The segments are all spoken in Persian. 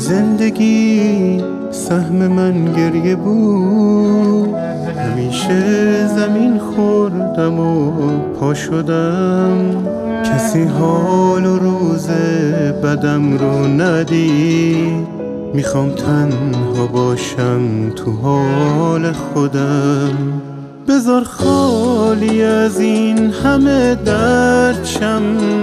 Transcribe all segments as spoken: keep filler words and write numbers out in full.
زندگی سهم من گریه بود، همیشه زمین خوردم و پا شدم. کسی حال و روز بدم رو ندید، میخوام تنها باشم تو حال خودم. بذار خالی از این همه درد شم،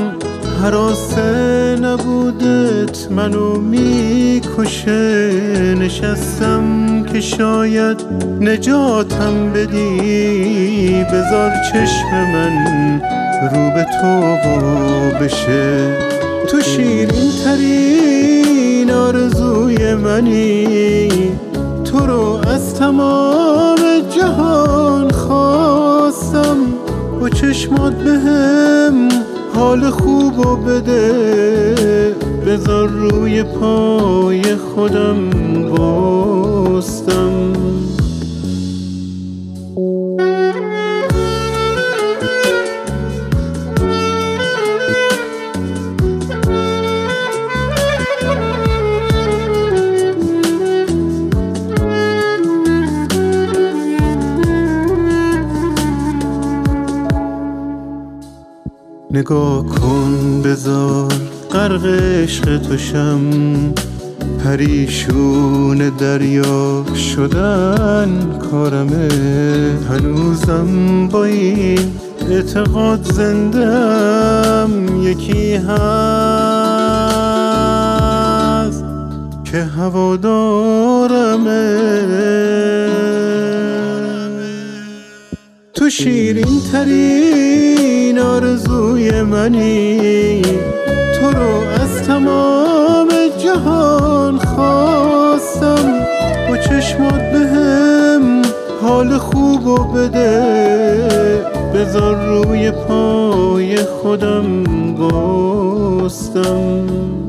هراسه نبودت منو میکشه. نشستم که شاید نجاتم بدی، بذار چشم من رو به تو بشه. تو شیرین ترین آرزوی منی، تو رو از تمام جهان خواستم. با چشمات بهم حال خوبو بده، بذار روی پای خودم بستم. نگاه کن بذار غرق عشق تو شم، پریشون دریا شدن کارمه. هنوزم با این اعتقاد زندم، یکی هست که هوادارمه. تو شیرین ترین آرزوی منی، تو رو از تمام جهان خواستم. با چشمات بهم حال خوبو بده، بذار روی پای خودم بستم.